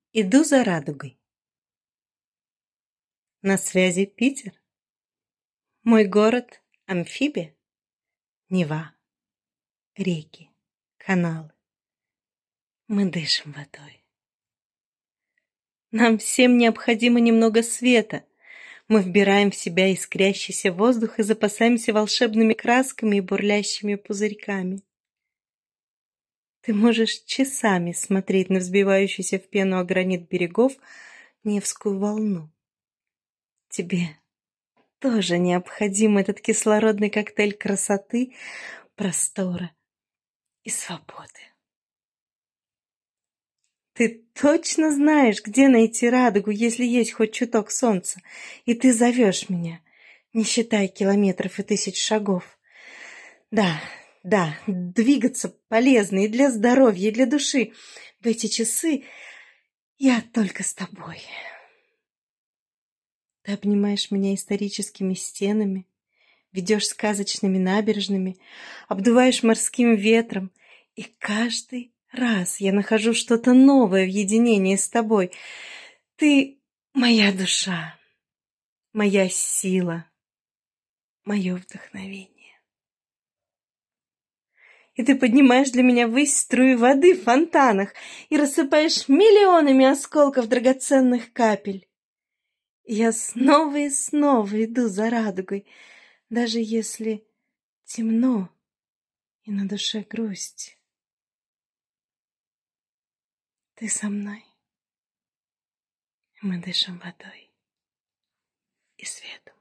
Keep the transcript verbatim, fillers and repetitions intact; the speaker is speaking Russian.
Иду за радугой. На связи Питер. Мой город — амфибия. Нева, реки, каналы. Мы дышим водой. Нам всем необходимо немного света. Мы вбираем в себя искрящийся воздух и запасаемся волшебными красками и бурлящими пузырьками. Ты можешь часами смотреть на взбивающуюся в пену о гранит берегов Невскую волну. Тебе тоже необходим этот кислородный коктейль красоты, простора и свободы. Ты точно знаешь, где найти радугу, если есть хоть чуток солнца, и ты зовешь меня, не считая километров и тысяч шагов. Да, да, двигаться полезно и для здоровья, и для души. В эти часы я только с тобой. Ты обнимаешь меня историческими стенами, ведешь сказочными набережными, обдуваешь морским ветром, и каждый раз я нахожу что-то новое в единении с тобой. Ты моя душа, моя сила, мое вдохновение. И ты поднимаешь для меня ввысь струи воды в фонтанах и рассыпаешь миллионами осколков драгоценных капель. И я снова и снова иду за радугой, даже если темно и на душе грусть. Ты со мной. Мы дышим водой и светом.